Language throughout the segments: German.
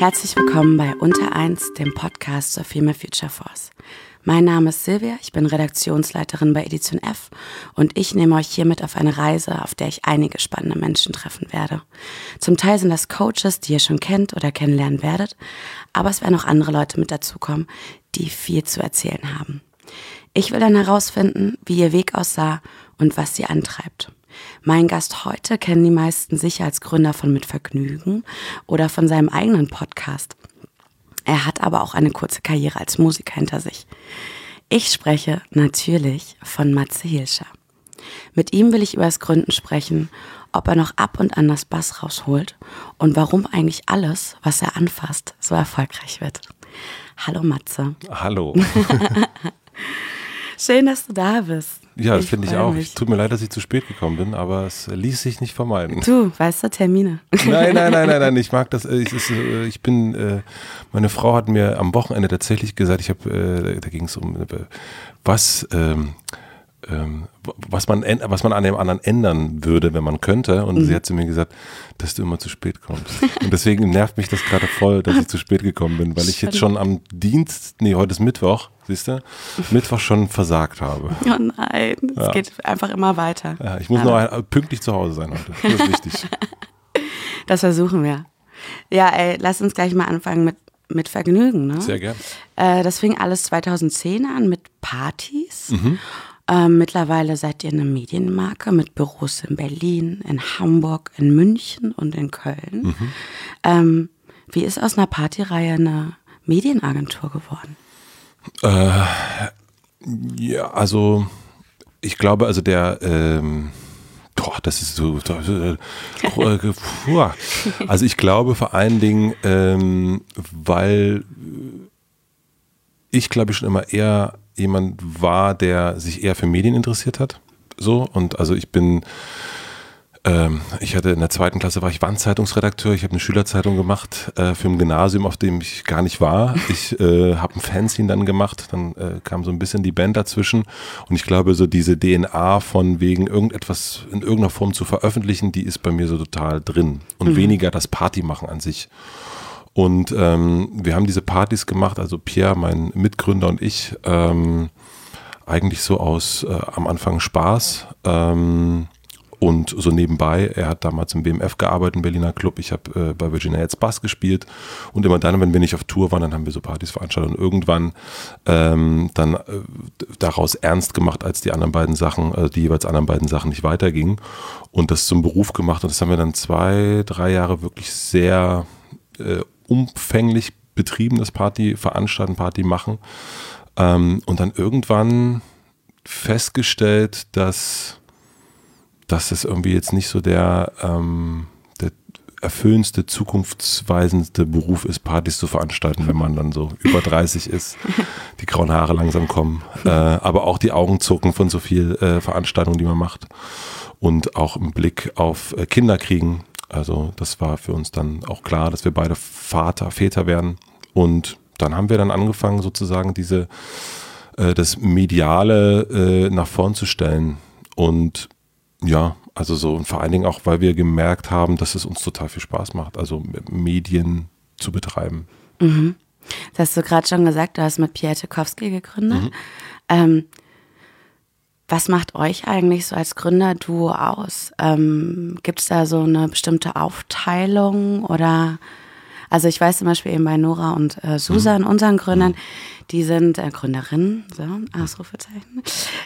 Herzlich willkommen bei Unter 1, dem Podcast zur Female Future Force. Mein Name ist Silvia, ich bin Redaktionsleiterin bei Edition F und ich nehme euch hiermit auf eine Reise, auf der ich einige spannende Menschen treffen werde. Zum Teil sind das Coaches, die ihr schon kennt oder kennenlernen werdet, aber es werden auch andere Leute mit dazukommen, die viel zu erzählen haben. Ich will dann herausfinden, wie ihr Weg aussah und was sie antreibt. Mein Gast heute kennen die meisten sicher als Gründer von Mit Vergnügen oder von seinem eigenen Podcast. Er hat aber auch eine kurze Karriere als Musiker hinter sich. Ich spreche natürlich von Matze Hilscher. Mit ihm will ich über das Gründen sprechen, ob er noch ab und an das Bass rausholt und warum eigentlich alles, was er anfasst, so erfolgreich wird. Hallo Matze. Hallo. Schön, dass du da bist. Ja, das finde ich auch. Tut mir leid, dass ich zu spät gekommen bin, aber es ließ sich nicht vermeiden. Du, weißt du, Termine. Nein, ich mag das. Meine Frau hat mir am Wochenende tatsächlich gesagt, da ging es um was man an dem anderen ändern würde, wenn man könnte. Und sie hat zu mir gesagt, dass du immer zu spät kommst. Und deswegen nervt mich das gerade voll, dass ich zu spät gekommen bin, weil ich jetzt schon am heute ist Mittwoch, siehst du, Mittwoch schon versagt habe. Oh nein, es geht einfach immer weiter. Ja, ich muss nur pünktlich zu Hause sein heute. Das ist wichtig. Das versuchen wir. Ja, lass uns gleich mal anfangen mit Vergnügen. Ne? Sehr gerne. Das fing alles 2010 an mit Partys. Mhm. Mittlerweile seid ihr eine Medienmarke mit Büros in Berlin, in Hamburg, in München und in Köln. Mhm. Wie ist aus einer Partyreihe eine Medienagentur geworden? Ja, also ich glaube, also das ist so, also ich glaube vor allen Dingen, weil ich glaube schon immer eher jemand war, der sich eher für Medien interessiert hat. So, und also ich hatte in der 2. Klasse war ich Wandzeitungsredakteur, ich habe eine Schülerzeitung gemacht für ein Gymnasium, auf dem ich gar nicht war. Ich habe ein Fanzine dann gemacht, dann kam so ein bisschen die Band dazwischen und ich glaube so diese DNA von wegen irgendetwas in irgendeiner Form zu veröffentlichen, die ist bei mir so total drin und weniger das Partymachen an sich. Und wir haben diese Partys gemacht, also Pierre, mein Mitgründer und ich, eigentlich so aus am Anfang Spaß und so nebenbei. Er hat damals im BMF gearbeitet, im Berliner Club. Ich habe bei Virginia jetzt Bass gespielt und immer dann, wenn wir nicht auf Tour waren, dann haben wir so Partys veranstaltet und irgendwann dann daraus ernst gemacht, als die jeweils anderen beiden Sachen nicht weitergingen und das zum Beruf gemacht und das haben wir dann 2-3 Jahre wirklich sehr umfänglich betrieben, das Party veranstalten, Party machen und dann irgendwann festgestellt, dass das irgendwie jetzt nicht so der erfüllendste, zukunftsweisendste Beruf ist, Partys zu veranstalten, wenn man dann so über 30 ist, die grauen Haare langsam kommen, aber auch die Augen zucken von so viel Veranstaltungen, die man macht und auch im Blick auf Kinder kriegen. Also das war für uns dann auch klar, dass wir beide Väter werden und dann haben wir dann angefangen sozusagen das Mediale nach vorn zu stellen und ja, also so und vor allen Dingen auch, weil wir gemerkt haben, dass es uns total viel Spaß macht, also Medien zu betreiben. Mhm. Das hast du gerade schon gesagt, du hast mit Pierre Tekowski gegründet. Mhm. Was macht euch eigentlich so als Gründerduo aus? Gibt es da so eine bestimmte Aufteilung oder, also ich weiß zum Beispiel eben bei Nora und Susan, unseren Gründern, die sind Gründerinnen, so, Ausrufezeichen,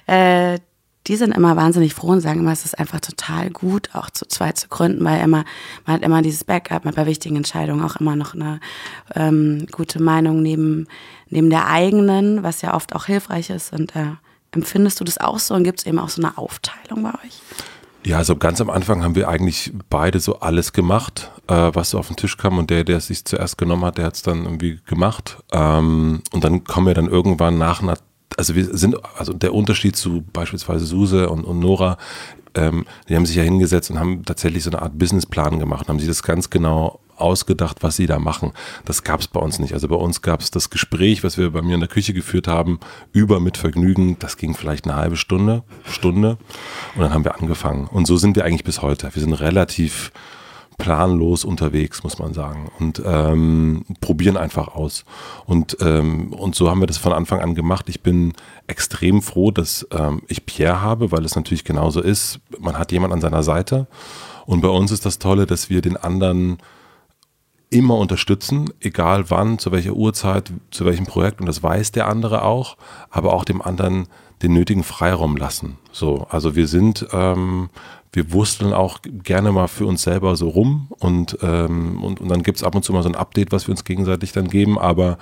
die sind immer wahnsinnig froh und sagen immer, es ist einfach total gut, auch zu zweit zu gründen, weil man hat immer dieses Backup, man hat bei wichtigen Entscheidungen auch immer noch eine gute Meinung neben der eigenen, was ja oft auch hilfreich ist und empfindest du das auch so und gibt es eben auch so eine Aufteilung bei euch? Ja, also ganz am Anfang haben wir eigentlich beide so alles gemacht, was so auf den Tisch kam und der es sich zuerst genommen hat, der hat es dann irgendwie gemacht und dann kommen wir dann irgendwann also der Unterschied zu beispielsweise Suse und Nora, die haben sich ja hingesetzt und haben tatsächlich so eine Art Businessplan gemacht, haben sich das ganz genau ausgedacht, was sie da machen. Das gab es bei uns nicht. Also bei uns gab es das Gespräch, was wir bei mir in der Küche geführt haben, über Mit Vergnügen. Das ging vielleicht eine halbe Stunde und dann haben wir angefangen. Und so sind wir eigentlich bis heute. Wir sind relativ planlos unterwegs, muss man sagen, und probieren einfach aus. Und so haben wir das von Anfang an gemacht. Ich bin extrem froh, dass ich Pierre habe, weil es natürlich genauso ist. Man hat jemanden an seiner Seite. Und bei uns ist das Tolle, dass wir den anderen immer unterstützen, egal wann, zu welcher Uhrzeit, zu welchem Projekt. Und das weiß der andere auch, aber auch dem anderen den nötigen Freiraum lassen. So, also wir wursteln auch gerne mal für uns selber so rum und dann gibt es ab und zu mal so ein Update, was wir uns gegenseitig dann geben, aber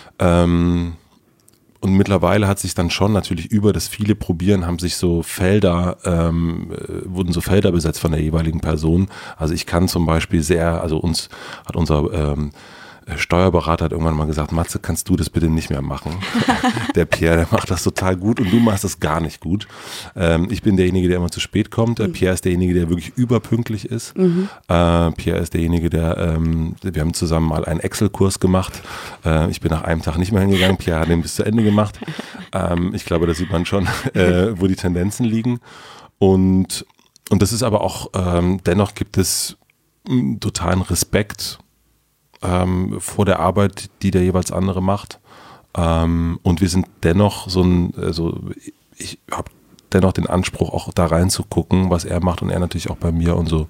und mittlerweile hat sich dann schon natürlich über das viele Probieren haben sich so wurden so Felder besetzt von der jeweiligen Person. Also ich kann zum Beispiel uns hat unser Steuerberater hat irgendwann mal gesagt, Matze, kannst du das bitte nicht mehr machen? Der Pierre, der macht das total gut und du machst das gar nicht gut. Ich bin derjenige, der immer zu spät kommt. Pierre ist derjenige, der wirklich überpünktlich ist. Pierre ist derjenige, wir haben zusammen mal einen Excel-Kurs gemacht. Ich bin nach einem Tag nicht mehr hingegangen. Pierre hat den bis zu Ende gemacht. Ich glaube, da sieht man schon, wo die Tendenzen liegen. Und das ist aber auch, dennoch gibt es totalen Respekt vor der Arbeit, die der jeweils andere macht. Und wir sind dennoch ich habe dennoch den Anspruch, auch da reinzugucken, was er macht und er natürlich auch bei mir und so.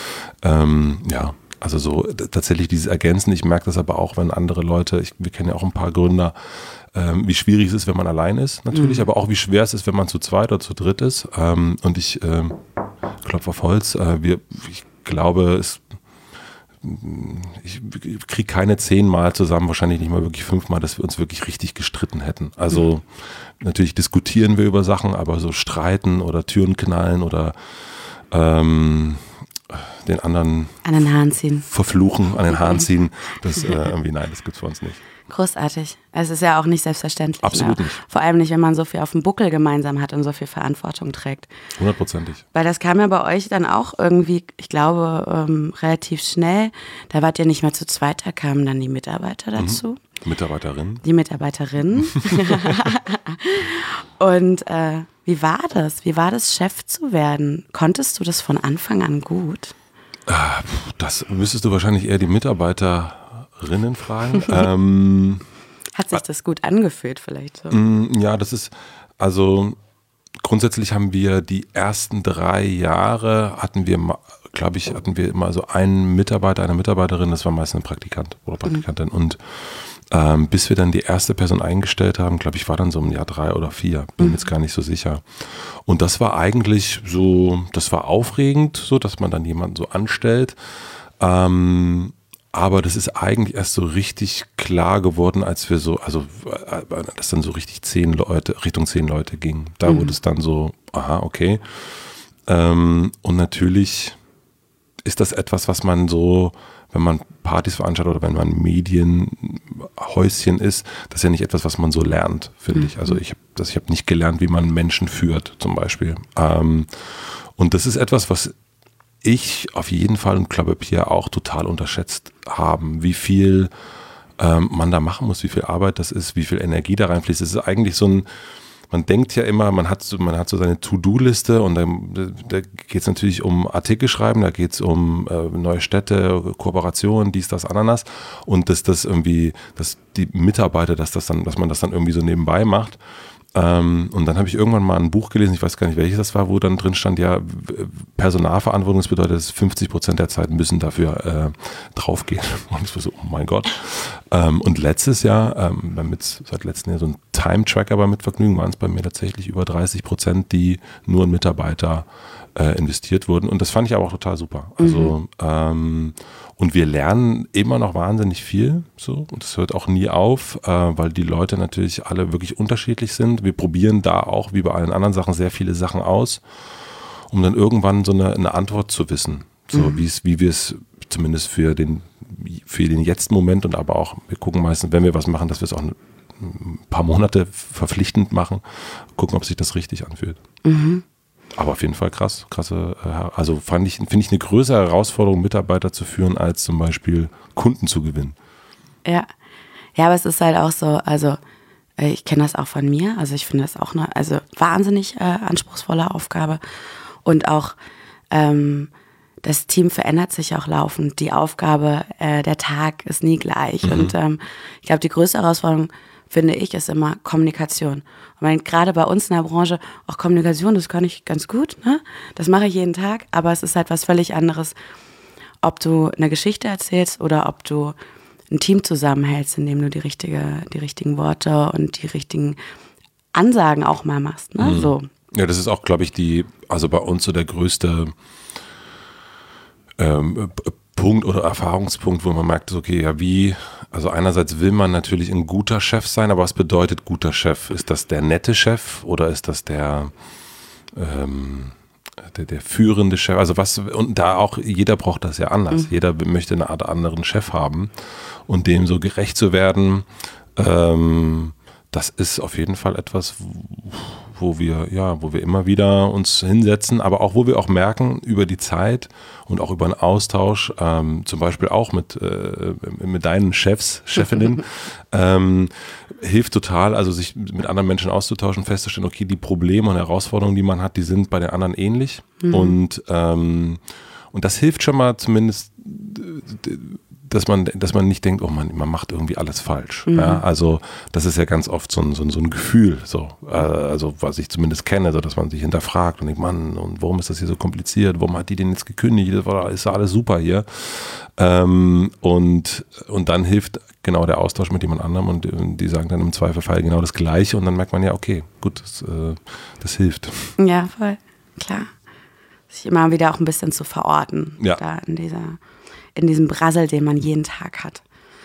Also so tatsächlich dieses Ergänzen. Ich merke das aber auch, wenn andere Leute, wir kennen ja auch ein paar Gründer, wie schwierig es ist, wenn man allein ist, natürlich, aber auch wie schwer es ist, wenn man zu zweit oder zu dritt ist. Und ich klopfe auf Holz, ich glaube, ich kriege keine 10 Mal zusammen, wahrscheinlich nicht mal wirklich 5 Mal, dass wir uns wirklich richtig gestritten hätten. Also natürlich diskutieren wir über Sachen, aber so streiten oder Türen knallen oder den anderen an den Haaren ziehen, verfluchen, an den Haaren ziehen, das nein, das gibt's für uns nicht. Großartig. Es ist ja auch nicht selbstverständlich. Absolut nicht. Vor allem nicht, wenn man so viel auf dem Buckel gemeinsam hat und so viel Verantwortung trägt. 100%ig. Weil das kam ja bei euch dann auch irgendwie, ich glaube, relativ schnell. Da wart ihr nicht mehr zu zweit, da kamen dann die Mitarbeiter dazu. Mitarbeiterinnen. Die Mitarbeiterinnen. Und wie war das? Wie war das, Chef zu werden? Konntest du das von Anfang an gut? Das müsstest du wahrscheinlich eher die Mitarbeiterinnen fragen. Hat sich das gut angefühlt vielleicht so? Ja, das ist, also grundsätzlich haben wir die ersten 3 Jahre, hatten wir immer so einen Mitarbeiter, eine Mitarbeiterin, das war meistens ein Praktikant oder Praktikantin und bis wir dann die erste Person eingestellt haben, glaube ich, war dann so im Jahr 3 oder 4, bin jetzt gar nicht so sicher. Und das war eigentlich so, das war aufregend, so dass man dann jemanden so anstellt. Aber das ist eigentlich erst so richtig klar geworden, als wir das dann so richtig Richtung 10 Leute ging. Da wurde es dann so, aha, okay. Und natürlich ist das etwas, was man so, wenn man Partys veranstaltet oder wenn man Medienhäuschen ist, das ist ja nicht etwas, was man so lernt, finde ich. Also ich habe nicht gelernt, wie man Menschen führt, zum Beispiel. Und das ist etwas, was ich auf jeden Fall und glaube Pierre auch total unterschätzt haben, wie viel man da machen muss, wie viel Arbeit das ist, wie viel Energie da reinfließt. Es ist eigentlich so man denkt ja immer, man hat so seine To-Do-Liste und da geht es natürlich um Artikel schreiben, da geht es um neue Städte, Kooperationen, dies, das, Ananas und dass die Mitarbeiter, dass man das dann irgendwie so nebenbei macht. Und dann habe ich irgendwann mal ein Buch gelesen, ich weiß gar nicht, welches das war, wo dann drin stand, ja, Personalverantwortung, das bedeutet, dass 50% der Zeit müssen dafür draufgehen. Und ich war so, oh mein Gott. Und letztes Jahr, seit letztem Jahr so ein Time-Tracker bei Mitvergnügen, waren es bei mir tatsächlich über 30%, die nur in Mitarbeiter investiert wurden. Und das fand ich aber auch total super. Also, und wir lernen immer noch wahnsinnig viel, so, und das hört auch nie auf, weil die Leute natürlich alle wirklich unterschiedlich sind. Wir probieren da auch, wie bei allen anderen Sachen, sehr viele Sachen aus, um dann irgendwann so eine Antwort zu wissen. So, wie wir es zumindest für den Jetzt-Moment und aber auch, wir gucken meistens, wenn wir was machen, dass wir es auch ein paar Monate verpflichtend machen, gucken, ob sich das richtig anfühlt. Aber auf jeden Fall krasse, also finde ich eine größere Herausforderung, Mitarbeiter zu führen, als zum Beispiel Kunden zu gewinnen. Ja, aber es ist halt auch so, also ich kenne das auch von mir, also ich finde das auch eine wahnsinnig anspruchsvolle Aufgabe und auch das Team verändert sich auch laufend. Die Aufgabe, der Tag ist nie gleich. Und ich glaube, die größte Herausforderung, finde ich, ist immer Kommunikation. Und gerade bei uns in der Branche, auch Kommunikation, das kann ich ganz gut, ne? Das mache ich jeden Tag, aber es ist halt was völlig anderes, ob du eine Geschichte erzählst oder ob du ein Team zusammenhältst, indem du die richtigen Worte und die richtigen Ansagen auch mal machst, ne? So. Ja, das ist auch, glaube ich, also bei uns so der größte Punkt oder Erfahrungspunkt, wo man merkt, okay, ja also einerseits will man natürlich ein guter Chef sein, aber was bedeutet guter Chef? Ist das der nette Chef oder ist das der führende Chef? Also und da auch, jeder braucht das ja anders. Jeder möchte eine Art anderen Chef haben und dem so gerecht zu werden, das ist auf jeden Fall etwas, wo wir immer wieder uns hinsetzen, aber auch wo wir auch merken über die Zeit und auch über einen Austausch, zum Beispiel auch mit deinen Chefinnen, hilft total, also sich mit anderen Menschen auszutauschen, festzustellen, okay, die Probleme und Herausforderungen, die man hat, die sind bei den anderen ähnlich und das hilft schon mal zumindest, dass man nicht denkt, oh man macht irgendwie alles falsch. Ja, also das ist ja ganz oft so ein Gefühl, so, also was ich zumindest kenne, so, dass man sich hinterfragt und denkt, Mann, und warum ist das hier so kompliziert? Warum hat die denn jetzt gekündigt? Ist ja alles super hier. Und dann hilft genau der Austausch mit jemand anderem und die sagen dann im Zweifelfall genau das Gleiche und dann merkt man ja, okay, gut, das hilft. Ja, voll, klar. Sich immer wieder auch ein bisschen zu verorten, da in diesem Brassel, den man jeden Tag hat.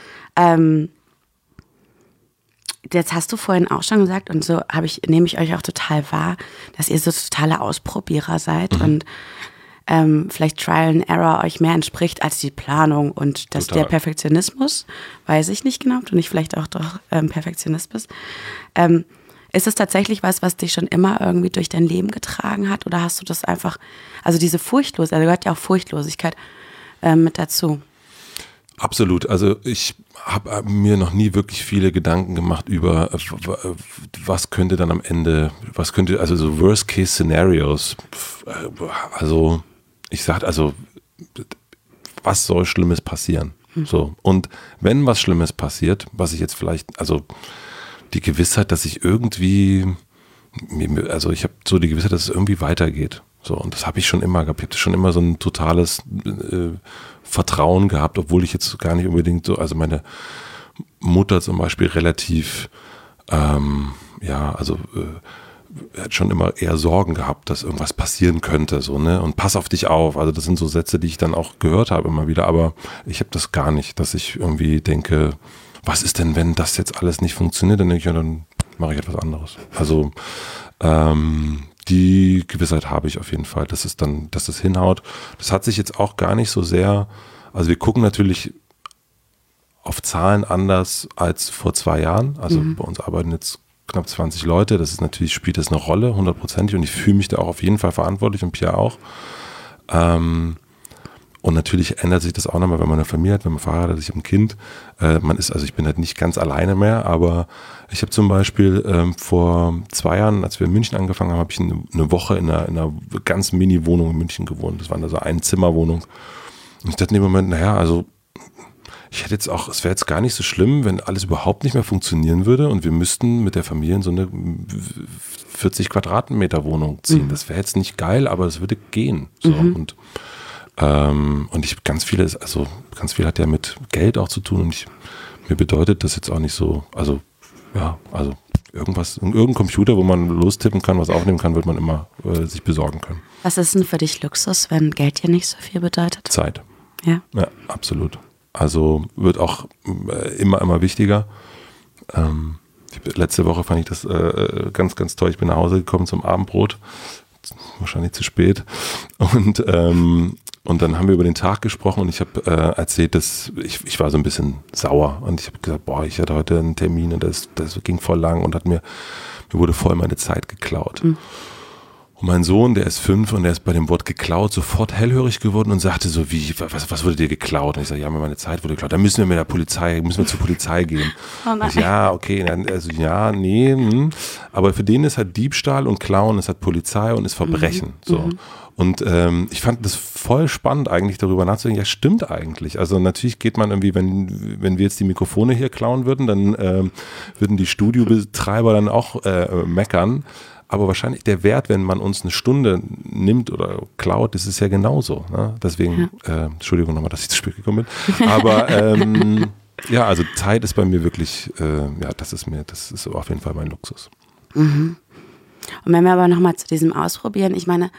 Jetzt hast du vorhin auch schon gesagt, und so nehme ich euch auch total wahr, dass ihr so totale Ausprobierer seid und vielleicht Trial and Error euch mehr entspricht als die Planung und dass der Perfektionismus, weiß ich nicht genau, ob du nicht vielleicht auch doch Perfektionist bist. Ist es tatsächlich was dich schon immer irgendwie durch dein Leben getragen hat oder hast du das einfach, also diese Furchtlosigkeit, also gehört ja auch Furchtlosigkeit mit dazu. Absolut. Also ich habe mir noch nie wirklich viele Gedanken gemacht über, was könnte dann am Ende, also so Worst-Case-Szenarios, also ich sage, also was soll Schlimmes passieren? So. Und wenn was Schlimmes passiert, was ich jetzt vielleicht, also die Gewissheit, dass ich irgendwie, also ich habe so die Gewissheit, dass es irgendwie weitergeht. So, und das habe ich schon immer gehabt. Ich habe schon immer so ein totales Vertrauen gehabt, obwohl ich jetzt gar nicht unbedingt so, also meine Mutter zum Beispiel relativ, hat schon immer eher Sorgen gehabt, dass irgendwas passieren könnte, so, ne? Und pass auf dich auf. Also das sind so Sätze, die ich dann auch gehört habe immer wieder, aber ich habe das gar nicht, dass ich irgendwie denke, was ist denn, wenn das jetzt alles nicht funktioniert? Dann denke ich, ja, dann mache ich etwas anderes. Also, die Gewissheit habe ich auf jeden Fall, dass es hinhaut. Das hat sich jetzt auch gar nicht so sehr, also wir gucken natürlich auf Zahlen anders als vor 2 Jahren. Also bei uns arbeiten jetzt knapp 20 Leute. Das ist natürlich, spielt das eine Rolle, 100%. Und ich fühle mich da auch auf jeden Fall verantwortlich und Pierre auch. Und natürlich ändert sich das auch nochmal, wenn man eine Familie hat, wenn man verheiratet ist, ich habe ein Kind. Ich bin halt nicht ganz alleine mehr, aber ich habe zum Beispiel vor 2 Jahren, als wir in München angefangen haben, habe ich eine Woche in einer ganz Mini-Wohnung in München gewohnt. Das war eine so Einzimmerwohnung. Und ich dachte in dem Moment, also ich hätte jetzt auch, es wäre jetzt gar nicht so schlimm, wenn alles überhaupt nicht mehr funktionieren würde und wir müssten mit der Familie in so eine 40 Quadratmeter Wohnung ziehen. Das wäre jetzt nicht geil, aber es würde gehen. So. Und ganz viel hat ja mit Geld auch zu tun und mir bedeutet das jetzt auch nicht so, irgendein Computer, wo man lostippen kann, was aufnehmen kann, wird man immer sich besorgen können. Was ist denn für dich Luxus, wenn Geld dir nicht so viel bedeutet? Zeit. Ja? Ja, absolut. Also wird auch immer wichtiger. Letzte Woche fand ich das ganz, ganz toll. Ich bin nach Hause gekommen zum Abendbrot. Wahrscheinlich zu spät. Und dann haben wir über den Tag gesprochen und ich habe erzählt, dass ich war so ein bisschen sauer und ich habe gesagt, ich hatte heute einen Termin und das ging voll lang und mir wurde voll meine Zeit geklaut. Und mein Sohn, der ist 5 und der ist bei dem Wort geklaut sofort hellhörig geworden und sagte so, was wurde dir geklaut? Und ich sage, ja, meine Zeit wurde geklaut. Dann müssen wir zur Polizei gehen. Oh nein. Ja, okay, also ja, nee. Aber für den ist halt Diebstahl und Klauen, ist halt Polizei und ist Verbrechen. So. Und ich fand das voll spannend eigentlich, darüber nachzudenken, ja, stimmt eigentlich. Also natürlich geht man irgendwie, wenn wir jetzt die Mikrofone hier klauen würden, dann würden die Studiobetreiber dann auch meckern. Aber wahrscheinlich der Wert, wenn man uns eine Stunde nimmt oder klaut, das ist ja genauso. Ne? Deswegen, Entschuldigung nochmal, dass ich zu spät gekommen bin. Aber ja, also Zeit ist bei mir wirklich, das ist auf jeden Fall mein Luxus. Mhm. Und wenn wir aber nochmal zu diesem Ausprobieren, ich meine,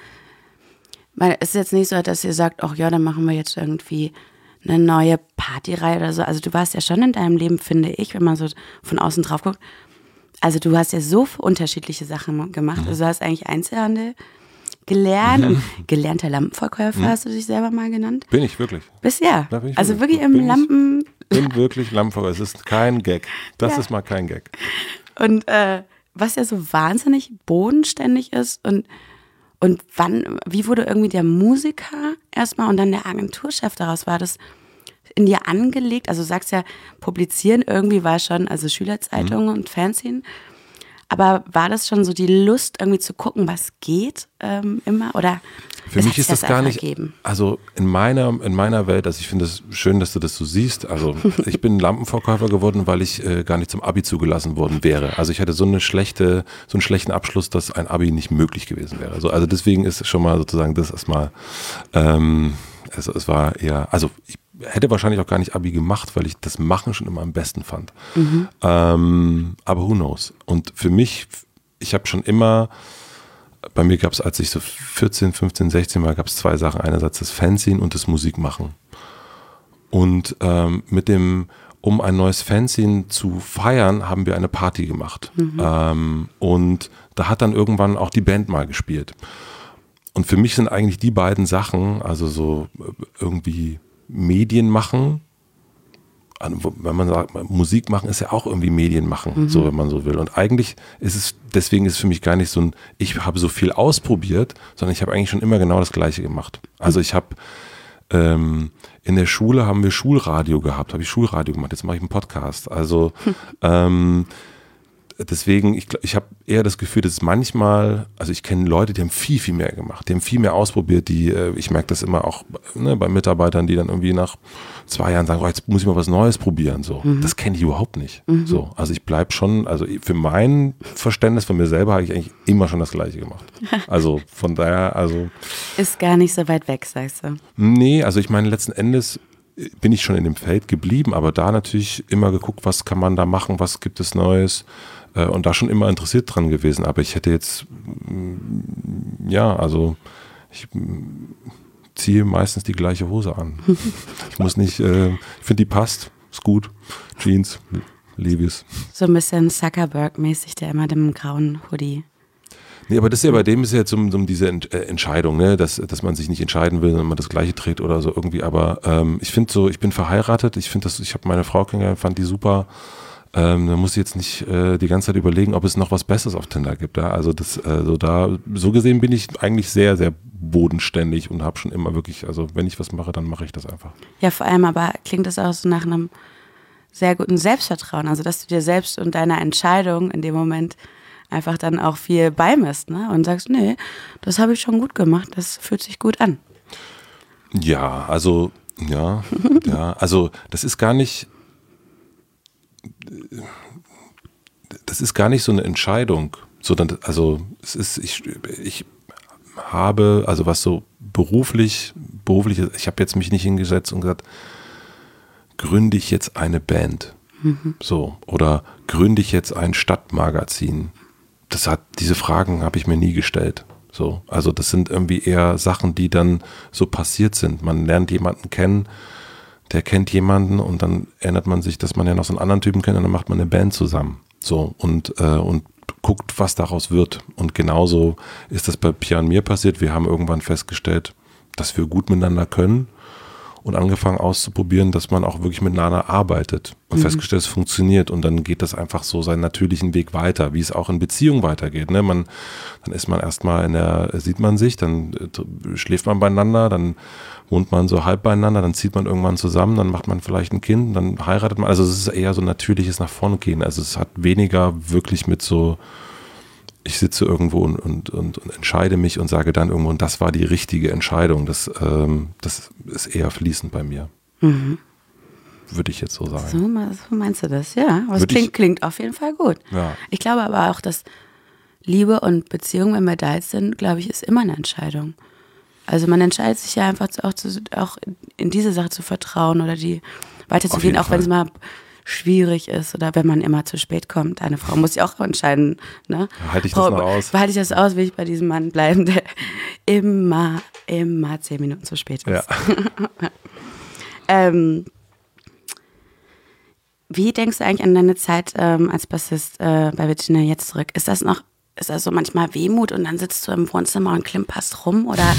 es ist jetzt nicht so, dass ihr sagt, ach ja, dann machen wir jetzt irgendwie eine neue Partyreihe oder so. Also du warst ja schon in deinem Leben, finde ich, wenn man so von außen drauf guckt, also du hast ja so unterschiedliche Sachen gemacht. Also du hast eigentlich Einzelhandel gelernt und gelernter Lampenverkäufer hast du dich selber mal genannt. Bin ich wirklich. Bisher. Da bin ich Also wirklich im Lampen... Bin wirklich Lampenverkäufer. Es ist kein Gag. Das ist mal kein Gag. Und was ja so wahnsinnig bodenständig ist und wie wurde irgendwie der Musiker erstmal und dann der Agenturchef daraus? War das in dir angelegt? Also du sagst ja, publizieren irgendwie war schon, also Schülerzeitungen und Fernsehen. Aber war das schon so die Lust, irgendwie zu gucken, was geht immer? Oder für mich ist das gar nicht, also in meiner Welt, also ich finde es schön, dass du das so siehst, also ich bin Lampenverkäufer geworden, weil ich gar nicht zum Abi zugelassen worden wäre. Also ich hatte so einen schlechten Abschluss, dass ein Abi nicht möglich gewesen wäre. Also deswegen ist schon mal sozusagen das erstmal, es war eher, also ich hätte wahrscheinlich auch gar nicht Abi gemacht, weil ich das Machen schon immer am besten fand. Aber who knows? Und für mich, ich habe schon immer, bei mir gab es, als ich so 14, 15, 16 war, gab es 2 Sachen. Einerseits das Fanzine und das Musikmachen. Und um ein neues Fanzine zu feiern, haben wir eine Party gemacht. Und da hat dann irgendwann auch die Band mal gespielt. Und für mich sind eigentlich die beiden Sachen, also so irgendwie Medien machen, wenn man sagt, Musik machen ist ja auch irgendwie Medien machen, so wenn man so will. Und eigentlich deswegen ist es für mich gar nicht so ein, ich habe so viel ausprobiert, sondern ich habe eigentlich schon immer genau das Gleiche gemacht. Also ich habe in der Schule haben wir Schulradio gehabt, habe ich Schulradio gemacht, jetzt mache ich einen Podcast. Also deswegen, ich habe eher das Gefühl, dass manchmal, also ich kenne Leute, die haben viel, viel mehr gemacht, die haben viel mehr ausprobiert, ich merke das immer auch bei Mitarbeitern, die dann irgendwie nach 2 Jahren sagen, oh, jetzt muss ich mal was Neues probieren, so. Das kenne ich überhaupt nicht. So, also ich bleibe schon, also für mein Verständnis von mir selber habe ich eigentlich immer schon das Gleiche gemacht. Also von daher, also. Ist gar nicht so weit weg, sagst du. Nee, also ich meine, letzten Endes bin ich schon in dem Feld geblieben, aber da natürlich immer geguckt, was kann man da machen, was gibt es Neues. Und da schon immer interessiert dran gewesen, aber ich hätte jetzt, ich ziehe meistens die gleiche Hose an. Ich muss nicht, ich finde, die passt, ist gut, Jeans, Levi's. So ein bisschen Zuckerberg-mäßig, der immer dem grauen Hoodie. Nee, aber das ist ja bei dem ist ja um diese Entscheidung, ne, dass man sich nicht entscheiden will, wenn man das Gleiche trägt oder so irgendwie, aber ich finde so, ich bin verheiratet, ich habe meine Frau kennengelernt, fand die super. Da muss ich jetzt nicht die ganze Zeit überlegen, ob es noch was Besseres auf Tinder gibt. Ja? Also so gesehen bin ich eigentlich sehr, sehr bodenständig und habe schon immer wirklich, also wenn ich was mache, dann mache ich das einfach. Ja, vor allem aber klingt das auch so nach einem sehr guten Selbstvertrauen. Also dass du dir selbst und deiner Entscheidung in dem Moment einfach dann auch viel beimisst, ne? Und sagst, nee, das habe ich schon gut gemacht, das fühlt sich gut an. Ja, also also das ist gar nicht so eine Entscheidung, sondern also es ist, ich habe, also was so beruflich, ich habe jetzt mich nicht hingesetzt und gesagt, gründe ich jetzt eine Band, so, oder gründe ich jetzt ein Stadtmagazin. Diese Fragen habe ich mir nie gestellt. So, also das sind irgendwie eher Sachen, die dann so passiert sind. Man lernt jemanden kennen, der kennt jemanden und dann erinnert man sich, dass man ja noch so einen anderen Typen kennt und dann macht man eine Band zusammen. So, und guckt, was daraus wird. Und genauso ist das bei Pia und mir passiert. Wir haben irgendwann festgestellt, dass wir gut miteinander können und angefangen auszuprobieren, dass man auch wirklich miteinander arbeitet und festgestellt, es funktioniert und dann geht das einfach so seinen natürlichen Weg weiter, wie es auch in Beziehungen weitergeht. Ne? Dann ist man erstmal sieht man sich, dann schläft man beieinander, dann wohnt man so halb beieinander, dann zieht man irgendwann zusammen, dann macht man vielleicht ein Kind, dann heiratet man. Also es ist eher so ein natürliches nach vorne gehen. Also es hat weniger wirklich mit so, ich sitze irgendwo und entscheide mich und sage dann irgendwo, und das war die richtige Entscheidung. Das ist eher fließend bei mir. Würde ich jetzt so sagen. So meinst du das, ja. Aber es klingt auf jeden Fall gut. Ja. Ich glaube aber auch, dass Liebe und Beziehung, wenn wir da jetzt sind, glaube ich, ist immer eine Entscheidung. Also man entscheidet sich ja einfach auch in diese Sache zu vertrauen oder die weiterzugehen, auch wenn es mal schwierig ist oder wenn man immer zu spät kommt. Eine Frau muss sich auch entscheiden. Ne? Halte ich das noch aus? Halte ich das aus, will ich bei diesem Mann bleiben, der immer 10 Minuten zu spät ist. Ja. Wie denkst du eigentlich an deine Zeit als Bassist bei Virginia jetzt zurück? Ist das so manchmal Wehmut und dann sitzt du im Wohnzimmer und klimperst rum oder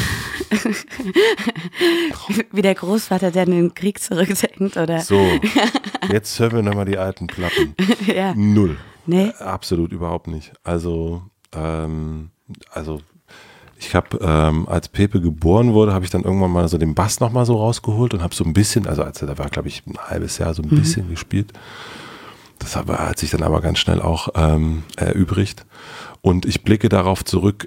wie der Großvater, der in den Krieg zurückdenkt? Oder? So, jetzt hören wir nochmal die alten Platten. Ja. Null. Nee? Absolut überhaupt nicht. Also ich habe, als Pepe geboren wurde, habe ich dann irgendwann mal so den Bass nochmal so rausgeholt und habe so ein bisschen, also da war glaube ich ein halbes Jahr so ein bisschen gespielt. Das hat sich dann aber ganz schnell auch erübrigt. Und ich blicke darauf zurück